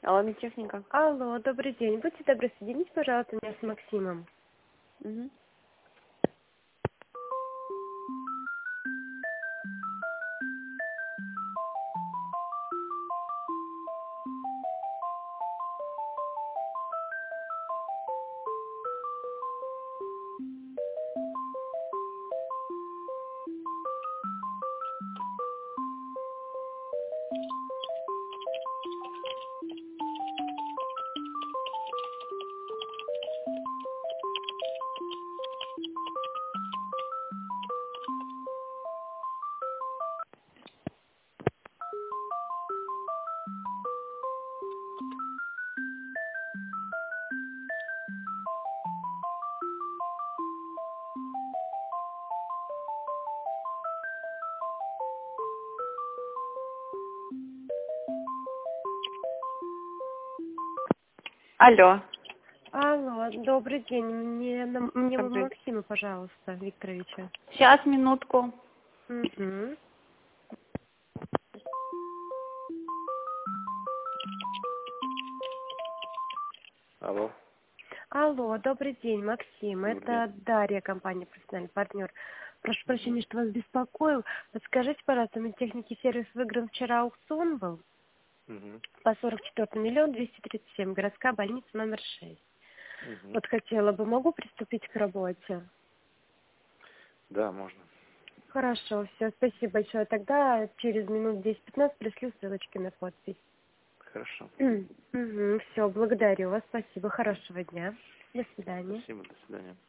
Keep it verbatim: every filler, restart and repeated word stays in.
Алло, медтехника. Алло, добрый день. Будьте добры, соедините, пожалуйста, меня с Максимом. Угу. Алло. Алло, добрый день. Мне, на- мне Добрый. Максима, пожалуйста, Викторовича. Сейчас, минутку. Угу. Алло. Алло, добрый день, Максим. Добрый Это Дарья, компания «Профессиональный партнер». Прошу день. прощения, что вас беспокоил. Подскажите, пожалуйста, медтехники сервис выигран вчера аукцион был Мгм. по сорок четвёртый миллион двести тридцать семь, городская больница номер шесть. Мгм. Вот хотела бы, могу приступить к работе? Да, можно. Хорошо, все, спасибо большое. Тогда через минут десять-пятнадцать пришлю ссылочки на подпись. Хорошо. Угу, все, благодарю вас, спасибо, хорошего дня. До свидания. Спасибо, до свидания.